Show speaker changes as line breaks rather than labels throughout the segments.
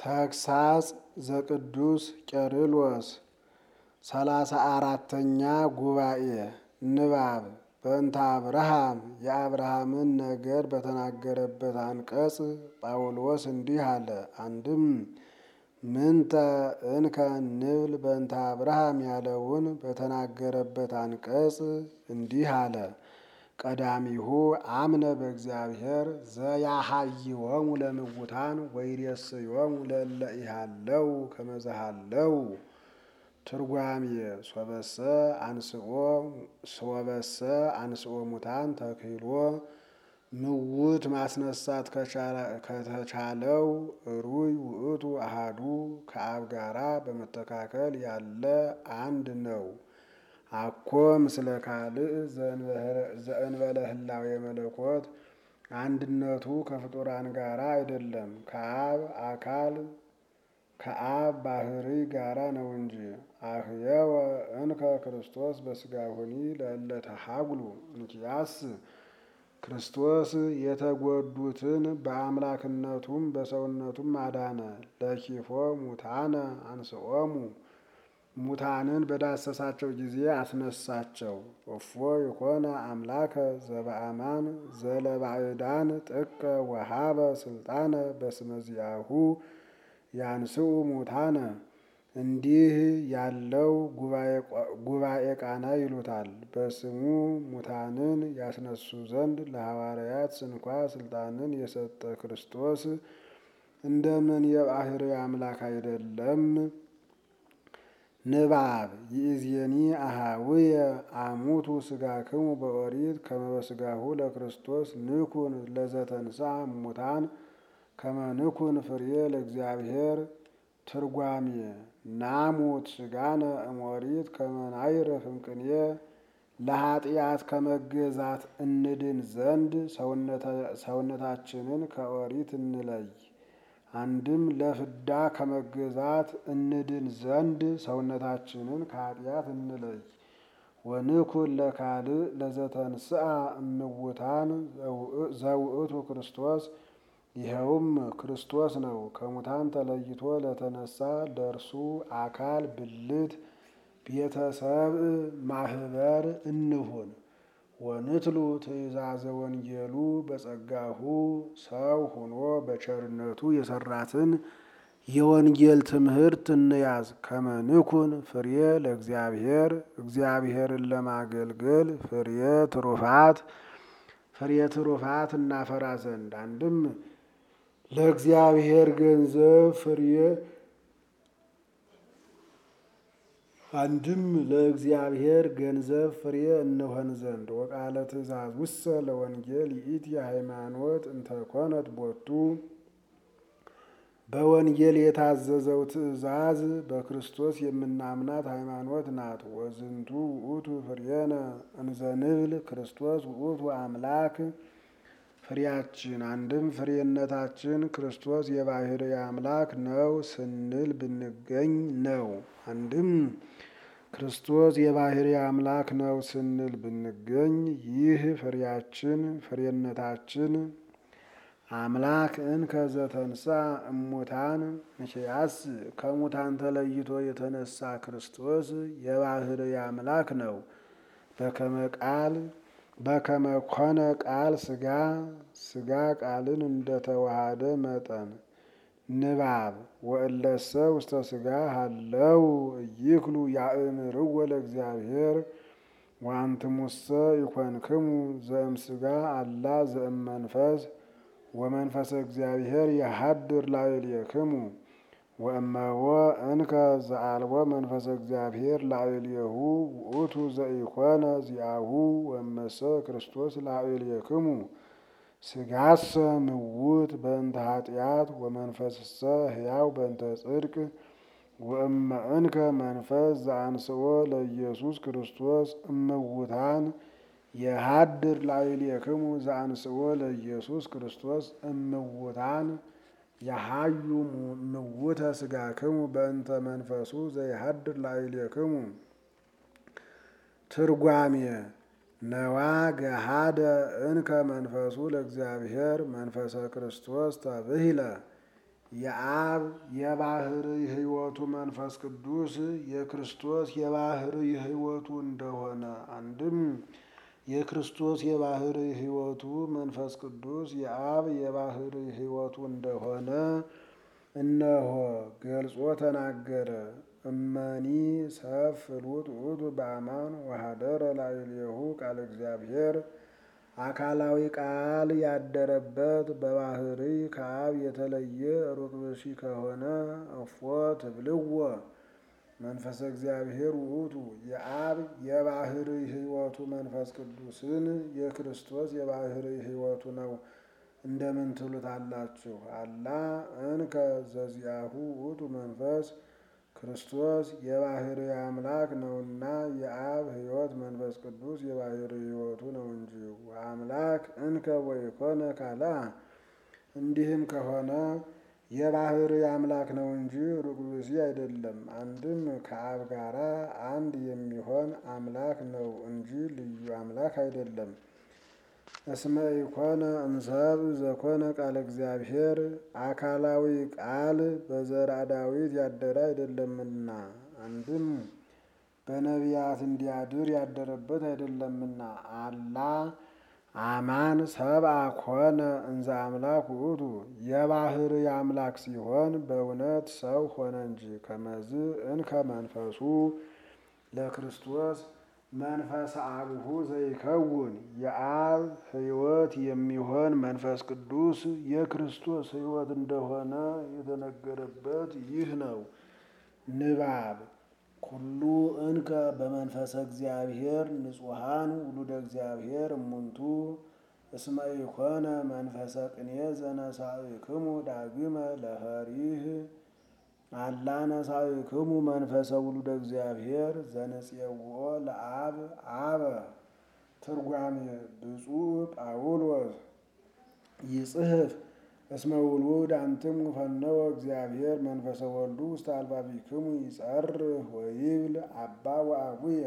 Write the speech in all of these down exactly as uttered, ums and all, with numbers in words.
ተግሳጽ ዘቅዱስ ቄርሎስ ሰላሳ አራተኛ ጉባኤ ንባብ በእንተ አብርሃም የአብርሃምን ነገር በተናገረበት አንቀጽ ጳውሎስ እንዲህ አለ። አንድም ምንተ እንከ ንብል በእንተ አብርሃም ያለውን በተናገረበት አንቀጽ እንዲህ አለ። ቀዳሚሁ አምነ በእግዚአብሔር ዘያሃይወሙ ለምውታን ወይሬስዮሙ ለእለ ኢሃለው ከመ ዘሃለው። ትርጓሜ ሶበሰ አንስኦ ሶበሰ አንስኦ ሙታን ተክህሎ ምውት ማስነሳት ከተቻለው ሩይ ውእቱ አሃዱ ከአብ ጋራ በመተካከል ያለ አንድ ነው። አኮ ምስለ ካልእ ዘእንበለ ህላዌ መለኮት አንድነቱ ከፍጡራን ጋራ አይደለም፣ ከአብ አካል ከአብ ባህሪ ጋራ ነው እንጂ። አህየወ እንከ ክርስቶስ በስጋሁኒ ለእለ ተሃጉሉ እንኪያስ ክርስቶስ የተጎዱትን በአምላክነቱም በሰውነቱም አዳነ። ለኪፎ ሙታነ አንስኦሙ ሙታንን በዳሰሳቸው ጊዜ አስነሳቸው። እፎ የኮነ አምላከ ዘበአማን ዘለባዕዳን ጥቀ ወሃበ ስልጣነ በስመ ዚአሁ ያንስኡ ሙታነ። እንዲህ ያለው ጉባኤ ቃና ይሉታል። በስሙ ሙታንን ያስነሱ ዘንድ ለሐዋርያት ስንኳ ስልጣንን የሰጠ ክርስቶስ እንደምን የባህርይ አምላክ አይደለም? ንባብ ይእዜኒ አሃውየ አሙቱ ስጋክሙ በኦሪት ከመ በስጋሁ ለክርስቶስ ንኩን ለዘተንሥአ እሙታን ከመ ንኩን ፍሬ ለእግዚአብሔር። ትርጓሜ ናሙት ስጋነ እሞሪት ከመ ናይርፍ እምቅኔ ለኃጢአት ከመገዛት እንድን ዘንድ ሰውነታችንን ከኦሪት እንለይ። አንድም ለፍዳ ከመገዛት እንድን ዘንድ ሰውነታችንን ከኃጢአት እንለይ። ወንኩን ለካልእ ለዘተንሥአ እምውታን ዘውእቱ ክርስቶስ ይኸውም ክርስቶስ ነው። ከሙታን ተለይቶ ለተነሳ ለእርሱ አካል ብልት ቤተሰብ ማህበር እንሁን። ወንትሉ ትእዛዘ ወንጌሉ በጸጋሁ ሰው ሆኖ በቸርነቱ የሰራትን የወንጌል ትምህርት እንያዝ። ከመ ንኩን ፍሬ ለእግዚአብሔር እግዚአብሔርን ለማገልገል ፍሬ ትሩፋት ፍሬ ትሩፋት እናፈራ ዘንድ። አንድም ለእግዚአብሔር ገንዘብ ፍሬ አንድም ለእግዚአብሔር ገንዘብ ፍሬ እንሆን ዘንድ። ወቃለ ትእዛዝ ውሰ ለወንጌል ይእቲ ሃይማኖት እንተኮነት ቦቱ። በወንጌል የታዘዘው ትእዛዝ በክርስቶስ የምናምናት ሃይማኖት ናት። ወዝንቱ ውእቱ ፍሬነ እንዘንብል ክርስቶስ ውእቱ አምላክ። ፍሬያችን አንድም ፍሬነታችን ክርስቶስ የባህርይ አምላክ ነው ስንል ብንገኝ ነው። አንድም ክርስቶስ የባህርይ አምላክ ነው ስንል ብንገኝ ይህ ፍሬያችን ፍሬነታችን አምላክ እንከ ዘተንሥአ እሙታን እንኪያስ ከሙታን ተለይቶ የተነሳ ክርስቶስ የባህርይ አምላክ ነው። በከመ ቃል በከመ ኮነ ቃል ሥጋ ሥጋ ቃልን እንደተዋሃደ መጠን። ንባብ ወእለሰ ውስተ ሥጋ ሀለው ኢይክሉ ያእምርዎ ለእግዚአብሔር ወአንትሙሰ ይኮንክሙ ዘእምሥጋ አላ ዘእመንፈስ ወመንፈሰ እግዚአብሔር የሀድር ላዕሌክሙ። ወእመዎ እንከ ዘአልቦ መንፈሰ እግዚአብሔር ላዕሌሁ ውእቱ ዘኢኮነ ዚአሁ ወእመሰ ክርስቶስ ላዕሌክሙ። ሥጋሰ ምውት በእንተ ኃጢአት ወመንፈስሰ ሕያው በእንተ ጽድቅ። ወእመ እንከ መንፈስ ዘአንስኦ ለኢየሱስ ክርስቶስ እምውታን የሀድር ላዕሌክሙ ዘአንስኦ ለኢየሱስ ክርስቶስ እምውታን የሀዩ ምውተ ሥጋክሙ በእንተ መንፈሱ ዘይሀድር ላዕሌክሙ። ትርጓሜ ነዋ ገሃደ እንከ መንፈሱ ለእግዚአብሔር መንፈሰ ክርስቶስ ተብሂለ የአብ የባሕርይ ሕይወቱ መንፈስ ቅዱስ የክርስቶስ የባሕርይ ሕይወቱ እንደሆነ አንድም የክርስቶስ የባሕርይ ሕይወቱ መንፈስ ቅዱስ የአብ የባሕርይ ሕይወቱ እንደሆነ እነሆ ገልጾ ተናገረ። እመኒ ሰብ ፍሉጥ ውእቱ በአማን ወኀደረ ላዕሌሁ ቃለ እግዚአብሔር አካላዊ ቃል ያደረበት በባሕርይ ከአብ የተለየ ሩቅ ብእሲ ከሆነ እፎ ትብልዎ መንፈሰ እግዚአብሔር ውእቱ የአብ የባሕርይ ሕይወቱ መንፈስ ቅዱስን የክርስቶስ የባሕርይ ሕይወቱ ነው እንደምን ትሉታላችሁ? አላ እንከ ዘዚአሁ ውእቱ መንፈስ ክርስቶስ የባሕርይ አምላክ ነውና የአብ ሕይወት መንፈስ ቅዱስ የባሕርይ ሕይወቱ ነው እንጂ። ወአምላክ እንከ ወይኮነ ካልአ እንዲህም ከሆነ የባሕርይ አምላክ ነው እንጂ ሩቅ ብእሲ አይደለም። አንድም ከአብ ጋራ አንድ የሚሆን አምላክ ነው እንጂ ልዩ አምላክ አይደለም። እስመ ኢኮነ እምሰብ ዘኮነ ቃለ እግዚአብሔር አካላዊ ቃል በዘርአ ዳዊት ያደረ አይደለምና አንድም በነቢያት እንዲያድር ያደረበት አይደለምና። አላ አማን ሰብአ ኮነ እንዘ አምላክ ውእቱ የባሕርይ አምላክ ሲሆን በእውነት ሰው ሆነ እንጂ። ከመዝ እንከ መንፈሱ ለክርስቶስ መንፈስ አብሁ ዘይከውን የአብ ሕይወት የሚሆን መንፈስ ቅዱስ የክርስቶስ ሕይወት እንደሆነ የተነገረበት ይህ ነው። ንባብ ኩሉ እንከ በመንፈሰ እግዚአብሔር ንጹሐን ውሉደ እግዚአብሔር እሙንቱ እስመ ኢኮነ መንፈሰ ቅኔ ዘነሣእክሙ ዳግመ ለፈሪህ አላ ነሣእክሙ መንፈሰ ውሉደ እግዚአብሔር ዘንፄውኦ ለአብ አበ። ትርጓሜ ብፁዕ ጳውሎስ ይጽሕፍ እስመ ውሉድ አንትሙ ፈነወ እግዚአብሔር መንፈሰ ወልዱ ውስተ አልባቢክሙ ይጸርህ ወይብል አባ ወአቡየ።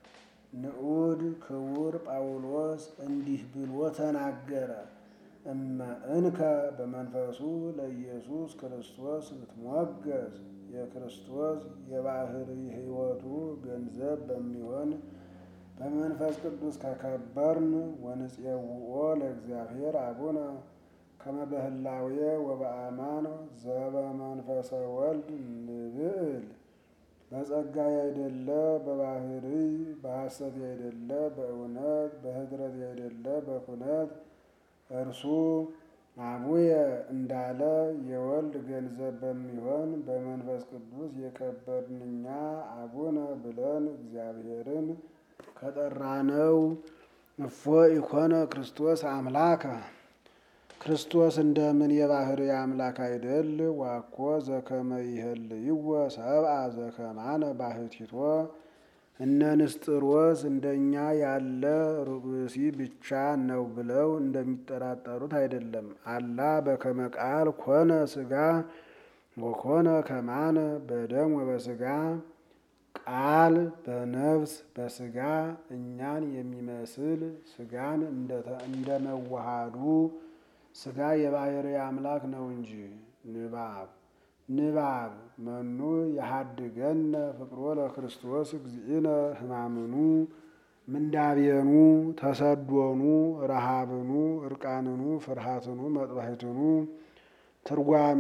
ንዑድ ክቡር ጳውሎስ እንዲህ ብሎ ተናገረ። እመ እንከ በመንፈሱ ለኢየሱስ ክርስቶስ ብትሞገስ የክርስቶስ የባሕርይ ሕይወቱ ገንዘብ በሚሆን በመንፈስ ቅዱስ ከከበርን ወንፄውኦ ለእግዚአብሔር አቡነ ከመ በህላዌ ወበአማን ዘበመንፈሰ ወልድ ንብዕል። በጸጋ ያይደለ በባሕርይ በሐሰት ያይደለ በእውነት በኅድረት ያይደለ በኩነት እርሱ አቡየ እንዳለ የወልድ ገንዘብ በሚሆን በመንፈስ ቅዱስ የከበርን እኛ አቡነ ብለን እግዚአብሔርን ከጠራነው እፎ ኢኮነ ክርስቶስ አምላከ ክርስቶስ እንደምን የባሕርይ አምላክ አይደል? ዋኮ ዘከመ ይሄልይዎ ሰብአ ዘከማነ ባሕቲቶ እነ ንስጥሮስ እንደኛ ያለ ሩቅ ብእሲ ብቻ ነው ብለው እንደሚጠራጠሩት አይደለም። አላ በከመ ቃል ኮነ ሥጋ ወኮነ ከማነ በደም ወበሥጋ ቃል በነፍስ በሥጋ እኛን የሚመስል ሥጋን እንደመዋሃዱ ሥጋ የባሕርይ አምላክ ነው እንጂ። ንባብ ንባብ መኑ የሃድገነ ፍቅሮ ለክርስቶስ እግዚእነ ሕማምኑ ምንዳቤኑ ተሰዶኑ ረሃብኑ እርቃንኑ ፍርሃትኑ መጥባሕትኑ። ትርጓሜ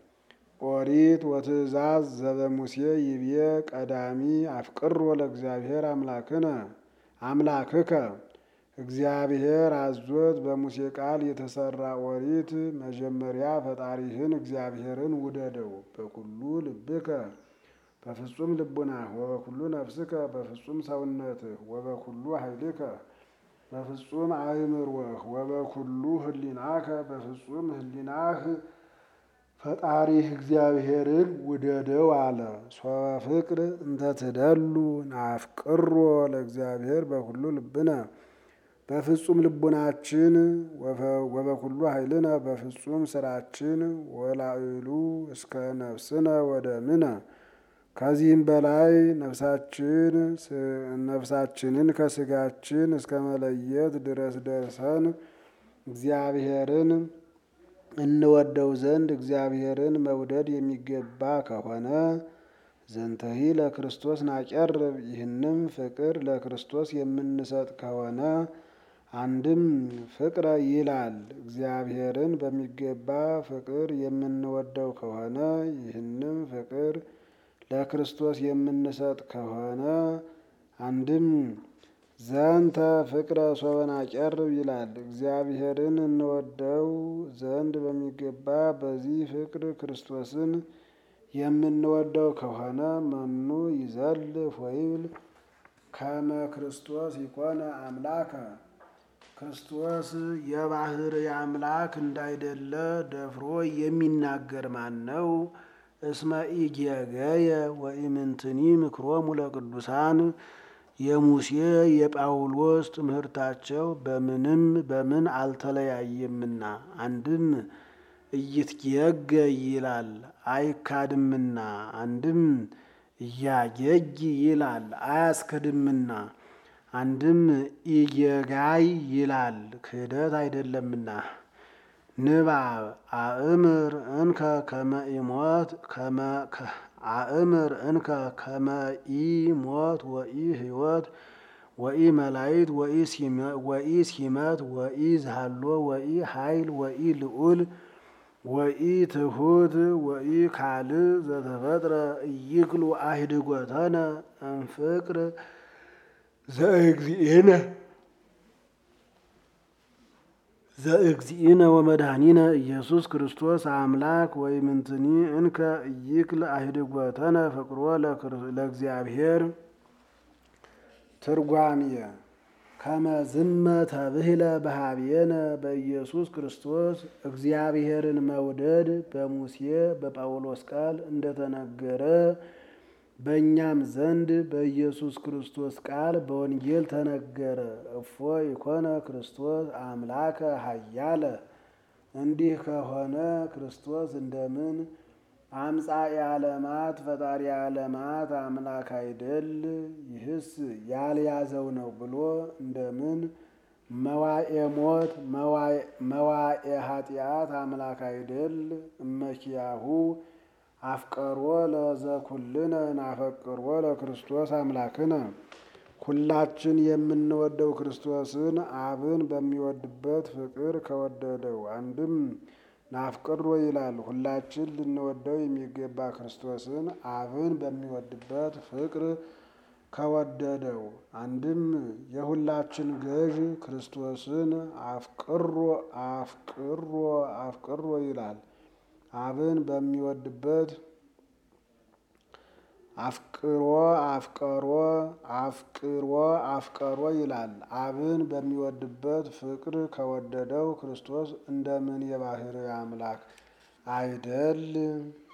ኦሪት ወትእዛዝ ዘበሙሴ ይቤ ቀዳሚ አፍቅሮ ለእግዚአብሔር አምላክነ አምላክከ እግዚአብሔር አዞት በሙሴ ቃል የተሰራ ኦሪት መጀመሪያ ፈጣሪህን እግዚአብሔርን ውደደው በኩሉ ልብከ በፍጹም ልቡናህ ወበኩሉ ነፍስከ በፍጹም ሰውነትህ ወበኩሉ ኃይልከ በፍጹም አእምሮህ ወበኩሉ ህሊናከ በፍጹም ህሊናህ ፈጣሪህ እግዚአብሔርን ውደደው አለ። ሶበ ፍቅር እንተ ትደሉ ናፍቅሮ ለእግዚአብሔር በኩሉ ልብነ በፍጹም ልቡናችን ወበኩሉ ኃይልነ በፍጹም ስራችን ወላዕሉ እስከ ነፍስነ ወደምነ ከዚህም በላይ ነፍሳችን ነፍሳችንን ከስጋችን እስከ መለየት ድረስ ደርሰን እግዚአብሔርን እንወደው ዘንድ እግዚአብሔርን መውደድ የሚገባ ከሆነ ዘንተሂ ለክርስቶስ ናቀርብ ይህንም ፍቅር ለክርስቶስ የምንሰጥ ከሆነ አንድም ፍቅረ ይላል እግዚአብሔርን በሚገባ ፍቅር የምንወደው ከሆነ ይህንም ፍቅር ለክርስቶስ የምንሰጥ ከሆነ አንድም ዘንተ ፍቅረ ሶበ ናቀርብ ይላል እግዚአብሔርን እንወደው ዘንድ በሚገባ በዚህ ፍቅር ክርስቶስን የምንወደው ከሆነ መኑ ይዘልፍ ወይብል ከመ ክርስቶስ ይኮነ አምላከ ክርስቶስ የባህርይ አምላክ እንዳይደለ ደፍሮ የሚናገር ማን ነው? እስመ ኢጌገየ ወኢምንትኒ ምክሮሙ ለቅዱሳን የሙሴ የጳውሎስ ትምህርታቸው በምንም በምን አልተለያየምና አንድም ኢይትጌገ ይላል አይካድምና አንድም ኢያጌጊ ይላል አያስክድምና አንድም ኢጌጋይ ይላል ክህደት አይደለምና። ንባብ አእምር እንከ ከመ ኢሞት ከመ አእምር እንከ ከመ ኢሞት ወኢ ሕይወት ወኢ መላእክት ወኢ ሲመት ወኢ ዝሃሎ ወኢ ኃይል ወኢ ልዑል ወኢ ትሑት ወኢ ካልእ ዘተፈጥረ ኢይክሉ አህድጎተነ እምፍቅር ዘእግዚእነ ዘእግዚእነ ወመድኃኒነ ኢየሱስ ክርስቶስ አምላክ ወኢምንትኒ እንከ ኢይክል አህድጎተነ ፍቅሮ ለእግዚአብሔር። ትርጓሜየ ከመ ዝመ ተብህለ በኀቤነ በኢየሱስ ክርስቶስ እግዚአብሔርን መውደድ በሙሴ በጳውሎስ ቃል እንደተነገረ በእኛም ዘንድ በኢየሱስ ክርስቶስ ቃል በወንጌል ተነገረ። እፎ ይኮነ ክርስቶስ አምላከ ኃያለ እንዲህ ከሆነ ክርስቶስ እንደምን አምጻኤ ዓለማት ፈጣሪ ዓለማት አምላክ አይደል? ይህስ ያልያዘው ነው ብሎ እንደምን መዋኤ ሞት መዋኤ ኃጢአት አምላክ አይደል? እመኪያሁ አፍቀሮ ለዘኩልነ ናፈቅሮ ለክርስቶስ አምላክነ ሁላችን የምንወደው ክርስቶስን አብን በሚወድበት ፍቅር ከወደደው አንድም ናፍቅሮ ይላል ሁላችን ልንወደው የሚገባ ክርስቶስን አብን በሚወድበት ፍቅር ከወደደው አንድም የሁላችን ገዥ ክርስቶስን አፍቅሮ አፍቅሮ አፍቅሮ ይላል አብን በሚወድበት አፍቅሮ አፍቀሮ አፍቅሮ አፍቀሮ ይላል አብን በሚወድበት ፍቅር ከወደደው ክርስቶስ እንደምን የባህርይ አምላክ አይደል?